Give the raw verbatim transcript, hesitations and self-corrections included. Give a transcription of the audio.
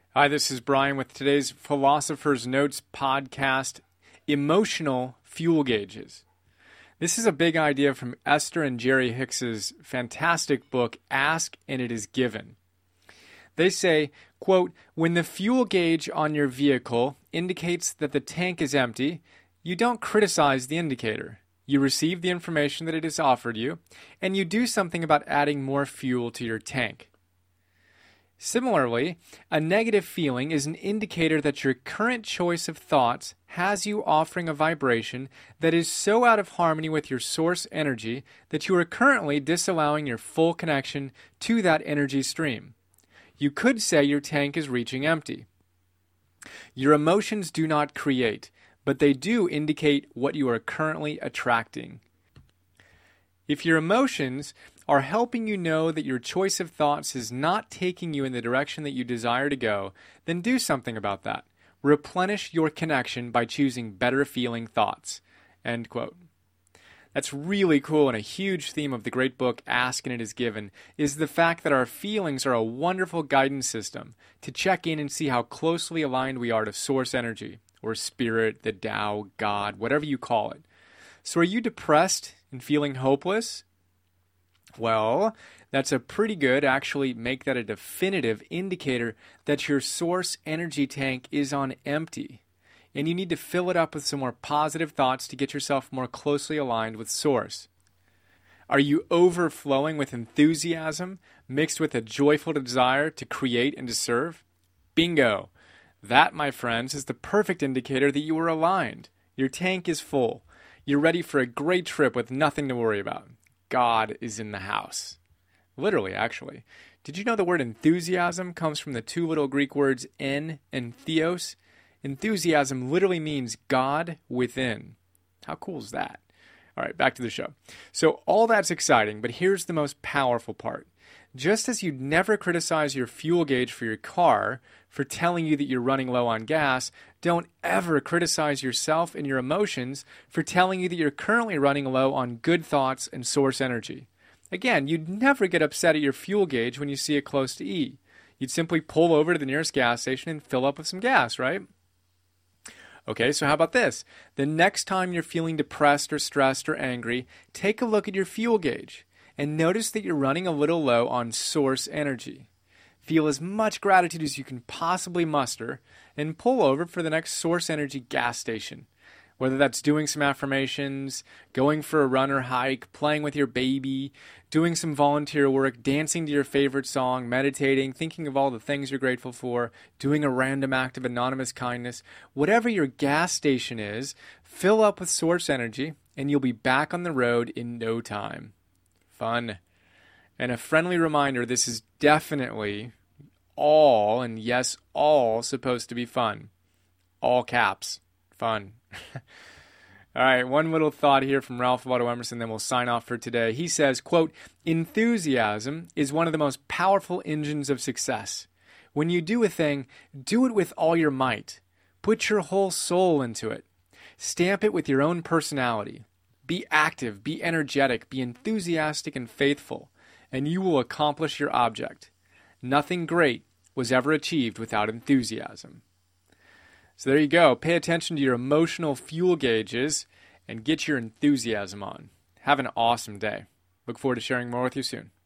Hi, this is Brian with today's Philosopher's Notes podcast, Emotional Fuel Gauges. This is a big idea from Esther and Jerry Hicks's fantastic book, Ask and It Is Given. They say, quote, when the fuel gauge on your vehicle indicates that the tank is empty, you don't criticize the indicator. You receive the information that it has offered you, and you do something about adding more fuel to your tank. Similarly, a negative feeling is an indicator that your current choice of thoughts has you offering a vibration that is so out of harmony with your source energy that you are currently disallowing your full connection to that energy stream. You could say your tank is reaching empty. Your emotions do not create, but they do indicate what you are currently attracting. If your emotions are helping you know that your choice of thoughts is not taking you in the direction that you desire to go, then do something about that. Replenish your connection by choosing better feeling thoughts. End quote. That's really cool, and a huge theme of the great book, Ask and It Is Given, is the fact that our feelings are a wonderful guidance system to check in and see how closely aligned we are to source energy, or spirit, the Tao, God, whatever you call it. So are you depressed and feeling hopeless? Well, that's a pretty good, actually make that a definitive indicator that your source energy tank is on empty. And you need to fill it up with some more positive thoughts to get yourself more closely aligned with source. Are you overflowing with enthusiasm mixed with a joyful desire to create and to serve? Bingo! That, my friends, is the perfect indicator that you are aligned. Your tank is full. You're ready for a great trip with nothing to worry about. God is in the house. Literally, actually. Did you know the word enthusiasm comes from the two little Greek words en and theos? Enthusiasm literally means God within. How cool is that? All right, back to the show. So all that's exciting, but here's the most powerful part. Just as you'd never criticize your fuel gauge for your car for telling you that you're running low on gas, don't ever criticize yourself and your emotions for telling you that you're currently running low on good thoughts and source energy. Again, you'd never get upset at your fuel gauge when you see it close to E. You'd simply pull over to the nearest gas station and fill up with some gas, right? Okay, so how about this? The next time you're feeling depressed or stressed or angry, take a look at your fuel gauge and notice that you're running a little low on source energy. Feel as much gratitude as you can possibly muster and pull over for the next source energy gas station. Whether that's doing some affirmations, going for a run or hike, playing with your baby, doing some volunteer work, dancing to your favorite song, meditating, thinking of all the things you're grateful for, doing a random act of anonymous kindness, whatever your gas station is, fill up with source energy and you'll be back on the road in no time. Fun. And a friendly reminder, this is definitely all, and yes, all, supposed to be fun. All caps. Fun. All right, one little thought here from Ralph Waldo Emerson, then we'll sign off for today. He says, quote, enthusiasm is one of the most powerful engines of success. When you do a thing, do it with all your might. Put your whole soul into it. Stamp it with your own personality. Be active, be energetic, be enthusiastic and faithful, and you will accomplish your object. Nothing great was ever achieved without enthusiasm. So there you go. Pay attention to your emotional fuel gauges and get your enthusiasm on. Have an awesome day. Look forward to sharing more with you soon.